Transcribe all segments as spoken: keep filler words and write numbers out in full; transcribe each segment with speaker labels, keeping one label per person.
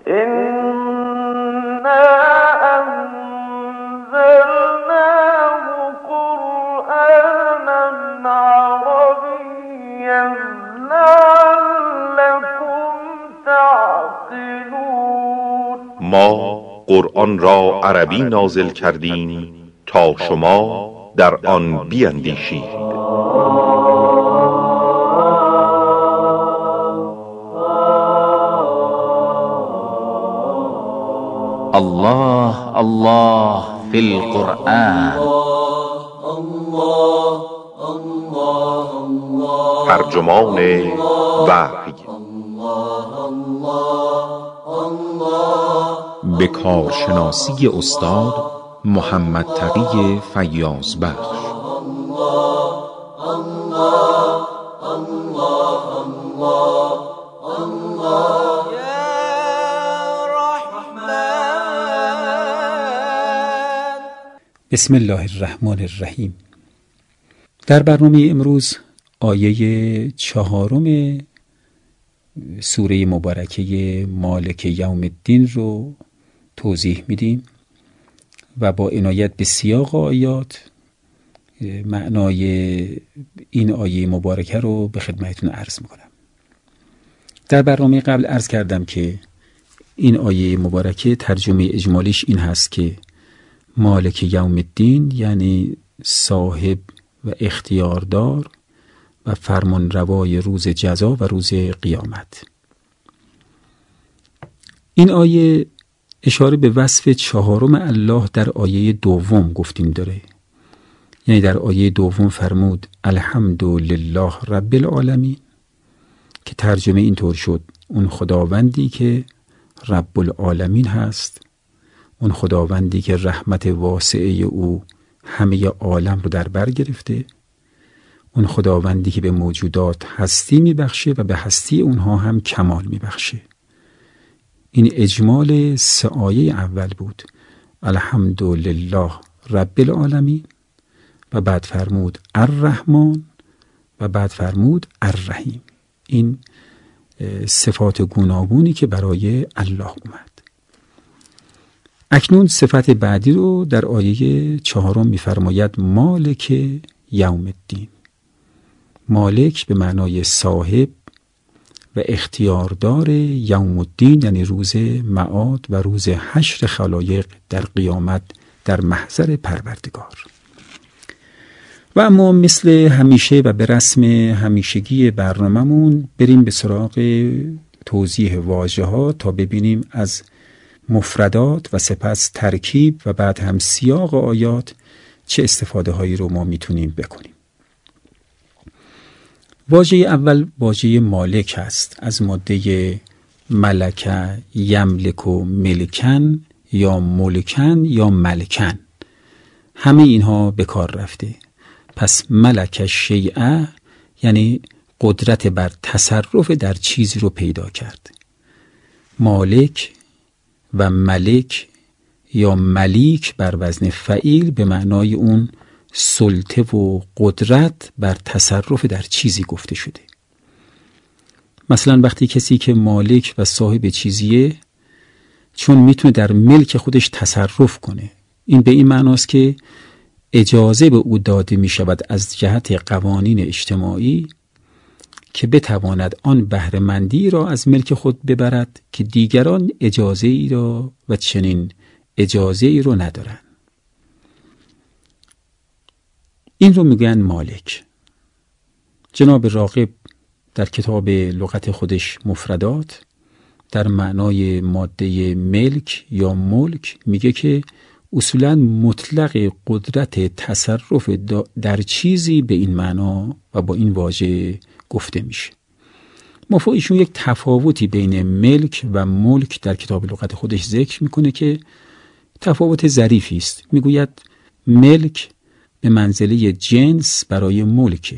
Speaker 1: ما قرآن را عربی نازل کردیم تا شما در آن بیندیشید.
Speaker 2: الله الله فی القرآن.
Speaker 1: ترجمان وحی
Speaker 3: به کارشناسی استاد محمد تقی فیاض بخش.
Speaker 4: بسم الله الرحمن الرحیم. در برنامه امروز آیه چهارم سوره مبارکه مالک یوم الدین رو توضیح میدیم و با عنایت به سیاق آیات معنای این آیه مبارکه رو به خدمتتون عرض میکنم. در برنامه قبل عرض کردم که این آیه مبارکه ترجمه اجمالیش این هست که مالک یوم الدین یعنی صاحب و اختیاردار و فرمان روای روز جزا و روز قیامت. این آیه اشاره به وصف چهارم الله در آیه دوم گفتیم داره. یعنی در آیه دوم فرمود الحمدلله رب العالمین که ترجمه اینطور شد اون خداوندی که رب العالمین هست، اون خداوندی که رحمت واسعه او همه عالم رو در بر گرفته، اون خداوندی که به موجودات هستی میبخشه و به هستی اونها هم کمال میبخشه. این اجمال سه آیه اول بود، الحمدلله رب العالمین و بعد فرمود الرحمن و بعد فرمود الرحیم. این صفات گوناگونی که برای الله اومد. اکنون صفت بعدی رو در آیه چهارم میفرماید مالک یوم الدین. مالک به معنای صاحب و اختیاردار یوم الدین یعنی روز معاد و روز حشر خلایق در قیامت در محضر پروردگار. و اما مثل همیشه و به رسم همیشگی برنامه‌مون بریم به سراغ توضیح واژه‌ها تا ببینیم از مفردات و سپس ترکیب و بعد هم سیاق آیات چه استفاده هایی رو ما میتونیم بکنیم. واژه اول واژه مالک هست، از ماده ملک یملک و ملکن یا ملکن یا ملکن، همه اینها به کار رفته. پس ملک شیعه یعنی قدرت بر تصرف در چیزی رو پیدا کرد. مالک و ملک یا ملیک بر وزن فعیل به معنای اون سلطه و قدرت بر تصرف در چیزی گفته شده. مثلا وقتی کسی که مالک و صاحب چیزیه چون میتونه در ملک خودش تصرف کنه، این به این معناست که اجازه به او داده میشود از جهت قوانین اجتماعی که بتواند آن بهره‌مندی را از ملک خود ببرد که دیگران اجازه ای را و چنین اجازه ای را ندارند. این رو میگن مالک. جناب راغب در کتاب لغت خودش مفردات در معنای ماده ملک یا ملک میگه که اصولاً مطلق قدرت تصرف در چیزی به این معنا و با این واژه گفته میشه. مفهوم ایشون یک تفاوتی بین ملک و ملک در کتاب لغت خودش ذکر میکنه که تفاوت ظریفی است. میگوید ملک به منزله جنس برای ملکه.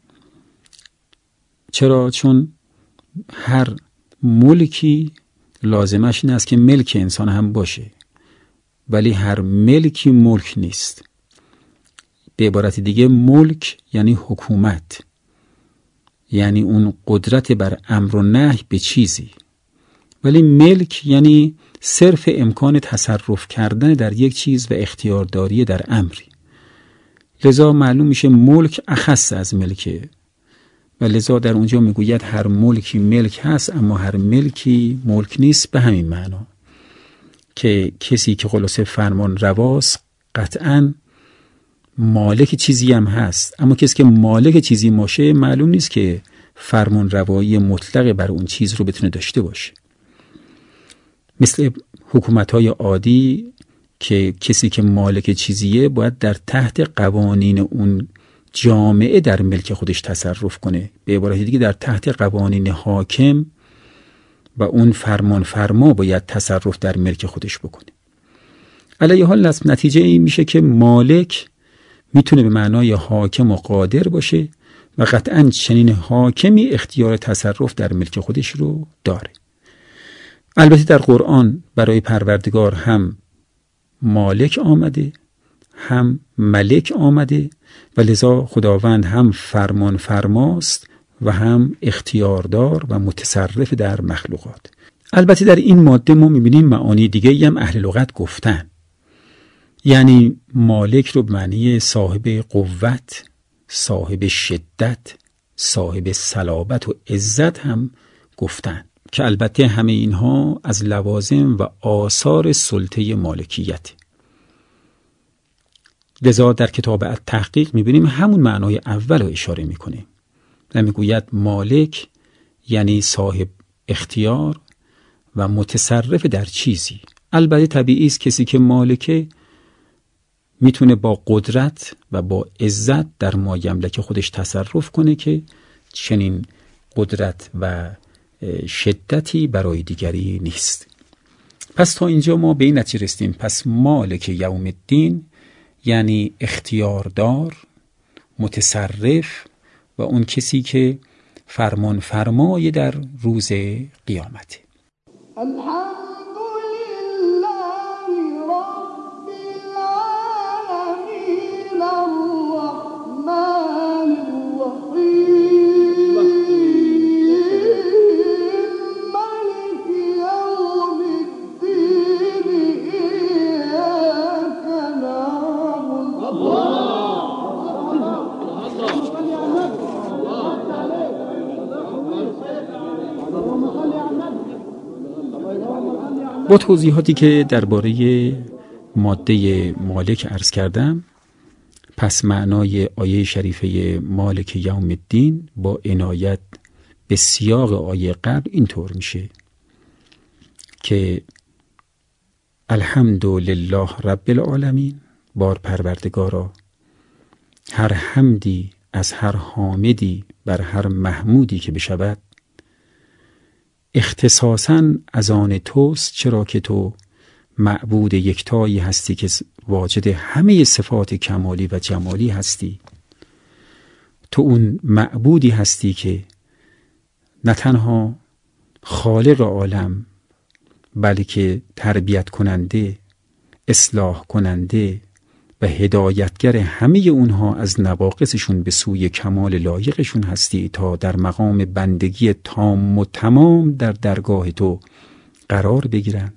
Speaker 4: چرا؟ چون هر ملکی لازمش این است که ملک انسان هم باشه، ولی هر ملکی ملک نیست. به عبارت دیگه ملک یعنی حکومت، یعنی اون قدرت بر امر و نهی به چیزی، ولی ملک یعنی صرف امکان تصرف کردن در یک چیز و اختیارداری در امری. لذا معلوم میشه ملک اخص از ملکه و لذا در اونجا میگوید هر ملکی ملک هست اما هر ملکی ملک نیست، به همین معنا که کسی که خلاصه فرمان رواست قطعاً مالک چیزی هم هست، اما کسی که مالک چیزی باشه معلوم نیست که فرمان روایی مطلق بر اون چیز رو بتونه داشته باشه. مثل حکومت‌های عادی که کسی که مالک چیزیه باید در تحت قوانین اون جامعه در ملک خودش تصرف کنه، به عبارت دیگه در تحت قوانین حاکم و اون فرمان فرما باید تصرف در ملک خودش بکنه. علیه حال نتیجه این میشه که مالک میتونه به معنای حاکم و قادر باشه و قطعاً چنین حاکمی اختیار تصرف در ملک خودش رو داره. البته در قرآن برای پروردگار هم مالک آمده هم ملک آمده و لذا خداوند هم فرمان فرماست و هم اختیاردار و متصرف در مخلوقات. البته در این ماده ما میبینیم معانی دیگه هم اهل لغت گفتن، یعنی مالک رو به معنی صاحب قوت، صاحب شدت، صاحب صلابت و عزت هم گفتن که البته همه اینها از لوازم و آثار سلطه مالکیت. لذا در کتاب التحقیق میبینیم همون معنای اول رو اشاره میکنه و میگوید مالک یعنی صاحب اختیار و متصرف در چیزی. البته طبیعی است کسی که مالکه میتونه با قدرت و با عزت در ما یملک خودش تصرف کنه که چنین قدرت و شدتی برای دیگری نیست. پس تا اینجا ما به این نتیجه رسیدیم، پس مالک یوم الدین یعنی اختیاردار، متصرف و اون کسی که فرمان فرمای در روز قیامت. با توضیحاتی که درباره ماده مالک عرض کردم، پس معنای آیه شریفه مالک یوم الدین با عنایت به سیاق آیه قبل اینطور میشه که الحمدلله رب العالمین، بار پروردگارا هر حمدی از هر حامدی بر هر محمودی که بشود اختصاصاً از آن توست، چرا که تو معبود یکتایی هستی که واجد همه صفات کمالی و جمالی هستی. تو اون معبودی هستی که نه تنها خالق عالم بلکه تربیت کننده، اصلاح کننده و هدایتگر همه اونها از نواقصشون به سوی کمال لایقشون هستی تا در مقام بندگی تام و تمام در درگاه تو قرار بگیرن.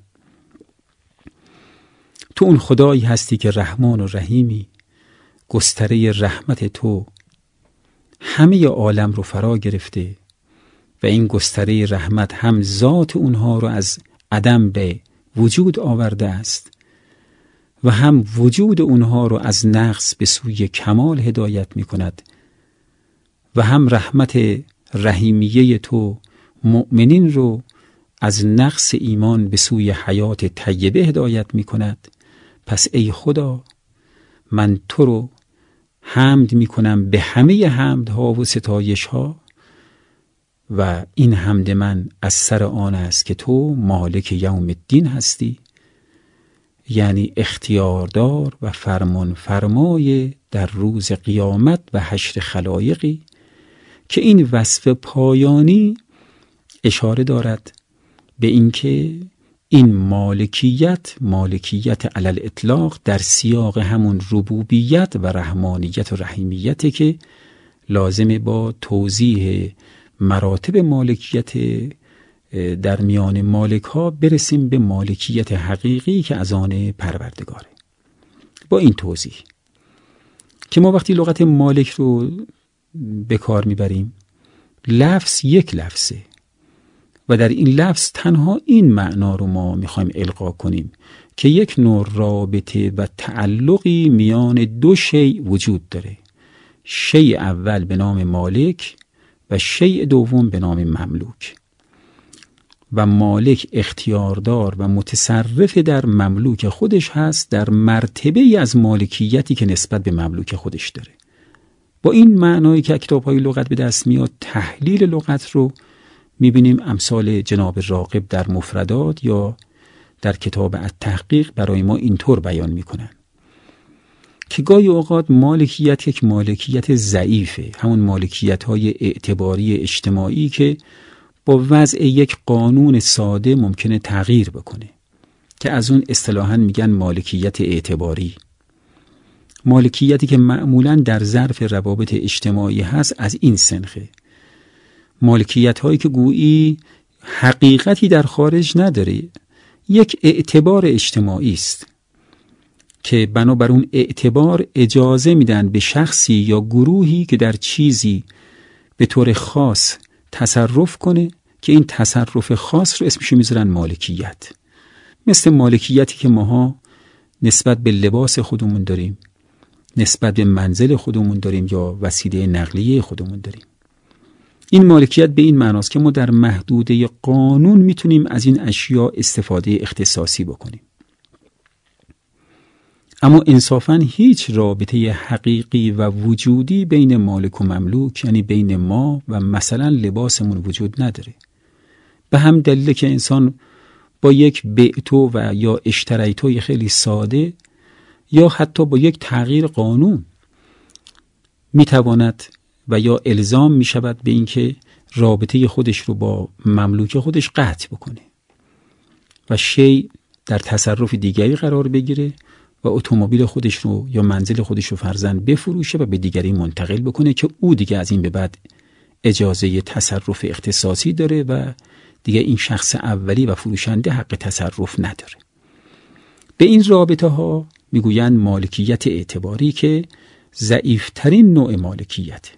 Speaker 4: تو اون خدایی هستی که رحمان و رحیمی، گستره رحمت تو همه عالم رو فرا گرفته و این گستره رحمت هم ذات اونها رو از عدم به وجود آورده است و هم وجود اونها رو از نقص به سوی کمال هدایت می کند و هم رحمت رحیمیه تو مؤمنین رو از نقص ایمان به سوی حیات طیبه هدایت می کند. پس ای خدا، من تو رو حمد می کنم به همه حمدها و ستایش ها و این حمد من از سر آن است که تو مالک یوم الدین هستی، یعنی اختیاردار و فرمان فرمای در روز قیامت و حشر خلایقی که این وصف پایانی اشاره دارد به اینکه این مالکیت مالکیت علی الاطلاق در سیاق همون ربوبیت و رحمانیت و رحیمیت که لازمه با توضیح مراتب مالکیت در میان مالک ها برسیم به مالکیت حقیقی که از آن پروردگاره. با این توضیح که ما وقتی لغت مالک رو به کار میبریم، لفظ یک لفظه و در این لفظ تنها این معنا رو ما میخوایم القا کنیم که یک نوع رابطه و تعلقی میان دو شیء وجود داره. شیء اول به نام مالک و شیء دوم به نام مملوک، و مالک اختیاردار و متصرف در مملوک خودش هست در مرتبه ای از مالکیتی که نسبت به مملوک خودش داره. با این معنایی که کتاب‌های لغت به دست میاد، تحلیل لغت رو میبینیم امثال جناب راغب در مفردات یا در کتاب التحقیق برای ما اینطور بیان میکنن که گاهی اوقات مالکیت یک مالکیت ضعیفه، همون مالکیت‌های اعتباری اجتماعی که با وضع یک قانون ساده ممکنه تغییر بکنه، که از اون اصطلاحاً میگن مالکیت اعتباری. مالکیتی که معمولاً در ظرف روابط اجتماعی هست از این سنخه. مالکیت هایی که گویی حقیقتی در خارج نداره، یک اعتبار اجتماعی است که بنابر اون اعتبار اجازه میدن به شخصی یا گروهی که در چیزی به طور خاص تصرف کنه که این تصرف خاص رو اسمشو میذارن مالکیت. مثل مالکیتی که ماها نسبت به لباس خودمون داریم، نسبت به منزل خودمون داریم یا وسیله نقلیه خودمون داریم. این مالکیت به این معناست که ما در محدوده قانون میتونیم از این اشیاء استفاده اختصاصی بکنیم. اما انصافاً هیچ رابطه حقیقی و وجودی بین مالک و مملوک، یعنی بین ما و مثلا لباسمون وجود نداره. به هم دلیل که انسان با یک بعتو و یا اشتریتوی خیلی ساده یا حتی با یک تغییر قانون میتواند و یا الزام میشود به این که رابطه خودش رو با مملوک خودش قطع بکنه و شیء در تصرف دیگری قرار بگیره و اتومبیل خودش رو یا منزل خودش رو فرضاً بفروشه و به دیگری منتقل بکنه که او دیگه از این به بعد اجازه تصرف اختصاصی داره و دیگه این شخص اولی و فروشنده حق تصرف نداره. به این رابطه ها میگویند مالکیت اعتباری که ضعیفترین نوع مالکیت.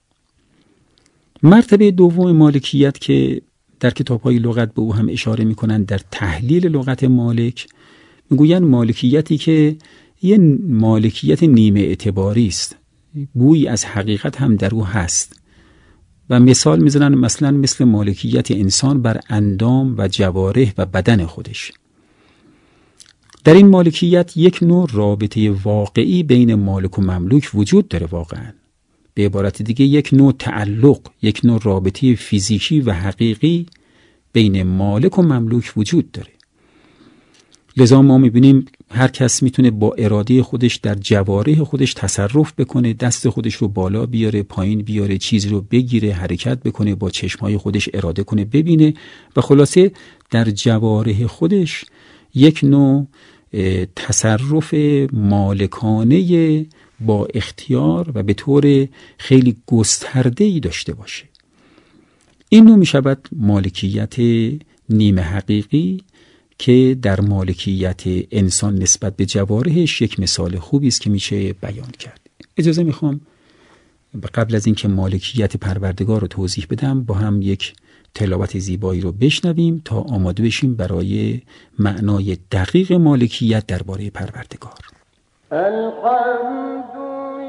Speaker 4: مرتبه دوم مالکیت که در کتاب‌های لغت به او هم اشاره می‌کنند در تحلیل لغت مالک، میگویند مالکیتی که یه مالکیت نیمه اعتباری است، بویی از حقیقت هم در او هست و مثال میزنن مثلا مثل مالکیت انسان بر اندام و جوارح و بدن خودش. در این مالکیت یک نوع رابطه واقعی بین مالک و مملوک وجود داره واقعا. به عبارت دیگه یک نوع تعلق، یک نوع رابطه فیزیکی و حقیقی بین مالک و مملوک وجود داره. لذا ما میبینیم هر کس میتونه با اراده خودش در جوارح خودش تصرف بکنه، دست خودش رو بالا بیاره، پایین بیاره، چیزی رو بگیره، حرکت بکنه، با چشمهای خودش اراده کنه ببینه و خلاصه در جوارح خودش یک نوع تصرف مالکانه با اختیار و به طور خیلی گسترده‌ای داشته باشه. این نوع میشود مالکیت نیمه حقیقی که در مالکیت انسان نسبت به جوارحش یک مثال خوبی است که میشه بیان کرد. اجازه میخوام قبل از اینکه مالکیت پروردگار رو توضیح بدم با هم یک تلاوت زیبایی رو بشنویم تا آماده بشیم برای معنای دقیق مالکیت درباره پروردگار.
Speaker 5: الحمد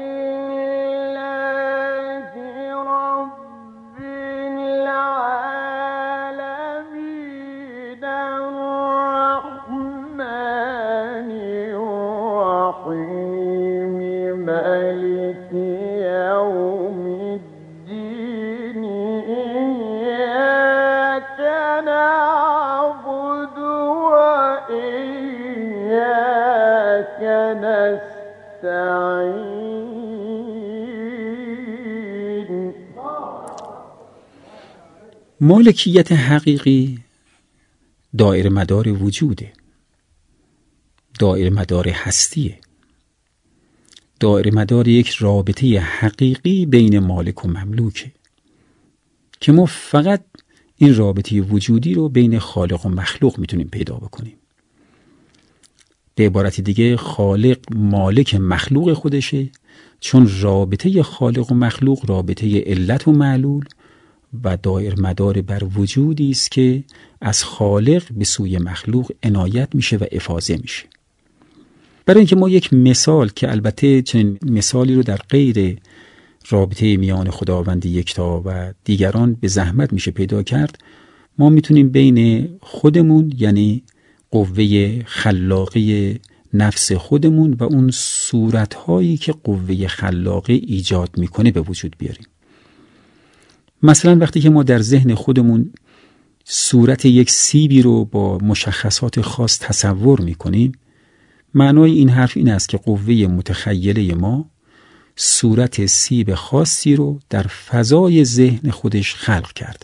Speaker 4: مالکیت حقیقی دائره مدار وجوده، دائره مدار هستیه، دائره مدار یک رابطه حقیقی بین مالک و مملوکه که ما فقط این رابطه وجودی رو بین خالق و مخلوق میتونیم پیدا بکنیم. به عبارت دیگه خالق مالک مخلوق خودشه، چون رابطه خالق و مخلوق رابطه علت و معلول و دایر مدار بر وجودی است که از خالق به سوی مخلوق عنایت میشه و افاضه میشه. برای اینکه ما یک مثال که البته چنین مثالی رو در غیر رابطه میان خداوند یکتا و دیگران به زحمت میشه پیدا کرد، ما میتونیم بین خودمون یعنی قوه خلاقی نفس خودمون و اون صورتهایی که قوه خلاقی ایجاد میکنه به وجود بیاریم. مثلا وقتی که ما در ذهن خودمون صورت یک سیبی رو با مشخصات خاص تصور میکنیم، معنای این حرف این است که قوه متخیله ما صورت سیب خاصی رو در فضای ذهن خودش خلق کرده.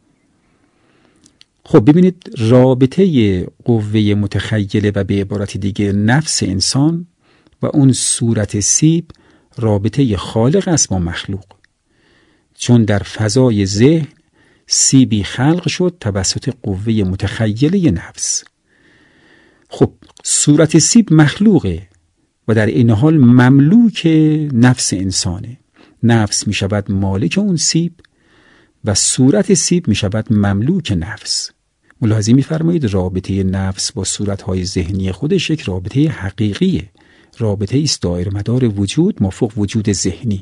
Speaker 4: خب ببینید، رابطه قوه متخیله و به عبارت دیگه نفس انسان و اون صورت سیب رابطه خالق است با مخلوق، چون در فضای ذهن سیبی خلق شد توسط قوه متخیله نفس. خب صورت سیب مخلوقه و در این حال مملوک نفس انسانه. نفس می شود مالک اون سیب و صورت سیب می شود مملوک نفس. ملاحظه می فرمایید رابطه نفس با صورتهای ذهنی خودش یک رابطه حقیقیه، رابطه است دایر مدار وجود مافوق وجود ذهنی.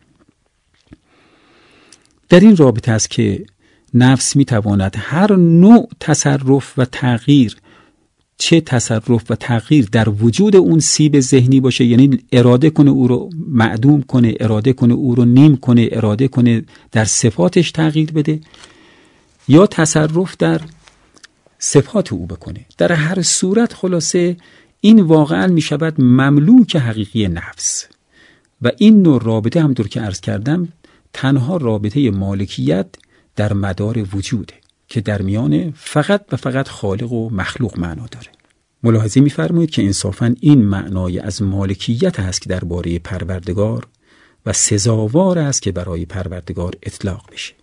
Speaker 4: در این رابطه است که نفس می تواند هر نوع تصرف و تغییر، چه تصرف و تغییر در وجود اون سیب ذهنی باشه، یعنی اراده کنه او رو معدوم کنه، اراده کنه او رو نیم کنه، اراده کنه در صفاتش تغییر بده، یا تصرف در صفات او بکنه. در هر صورت خلاصه این واقعا می شود مملوک حقیقی نفس. و این نوع رابطه همونطور که عرض کردم تنها رابطه مالکیت در مدار وجوده که در میان فقط و فقط خالق و مخلوق معنا داره. ملاحظه می‌فرمایید که انصافاً این معنای از مالکیت هست که درباره پروردگار و سزاوار است که برای پروردگار اطلاق بشه.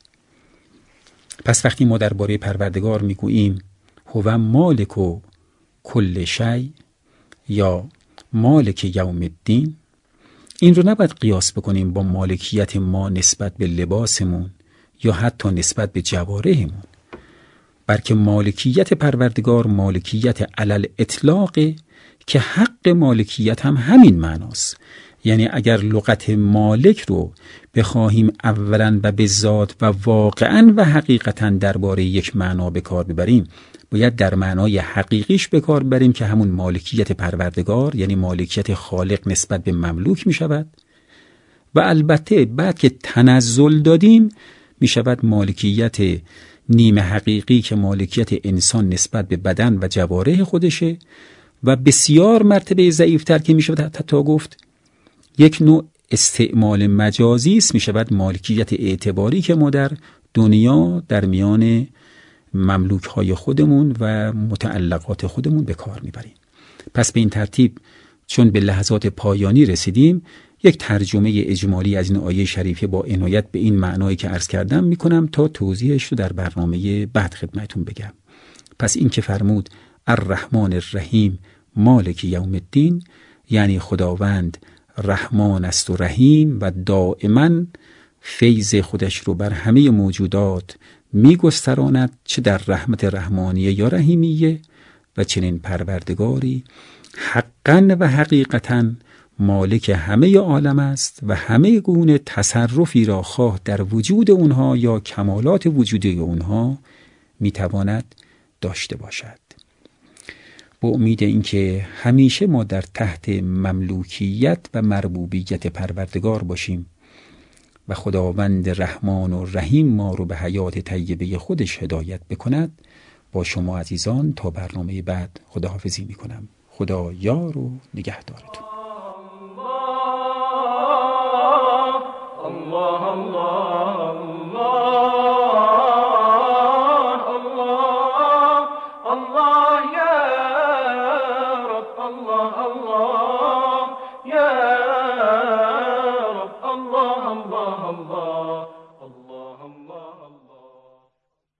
Speaker 4: پس وقتی ما درباره پروردگار میگوییم هو مالک و کل شی یا مالک یوم الدین، این رو نباید قیاس بکنیم با مالکیت ما نسبت به لباسمون یا حتی نسبت به جوارحمون، بلکه مالکیت پروردگار مالکیت علل اطلاقه که حق مالکیت هم همین معناست. یعنی اگر لغت مالک رو بخواهیم اولا و به ذات و واقعا و حقیقتا درباره یک معنا به کار ببریم، باید در معنای حقیقیش به کار ببریم که همون مالکیت پروردگار یعنی مالکیت خالق نسبت به مملوک می شود، و البته بعد که تنزل دادیم می شود مالکیت نیمه حقیقی که مالکیت انسان نسبت به بدن و جوارح خودشه، و بسیار مرتبه ضعیفتر که می شود حتی گفت یک نوع استعمال مجازی است، می شود مالکیت اعتباری که ما در دنیا در میان مملوک های خودمون و متعلقات خودمون به کار می بریم. پس به این ترتیب چون به لحظات پایانی رسیدیم، یک ترجمه اجمالی از این آیه شریفه با عنایت به این معنایی که عرض کردم می کنم تا توضیحش رو در برنامه بعد خدمتون بگم. پس این که فرمود الرحمن الرحیم مالک یوم الدین، یعنی خداوند رحمان است و رحیم و دائما فیض خودش رو بر همه موجودات می گستراند، چه در رحمت رحمانیه یا رحیمیه، و چنین پروردگاری حقا و حقیقتا مالک همه عالم است و همه گونه تصرفی را خواه در وجود اونها یا کمالات وجودی اونها میتواند داشته باشد. با امید اینکه همیشه ما در تحت مملوکیت و مربوبیت پروردگار باشیم و خداوند رحمان و رحیم ما رو به حیات طیبه خودش هدایت بکند، با شما عزیزان تا برنامه بعد خداحافظی میکنم. خدا یار و نگهدارتون. الله الله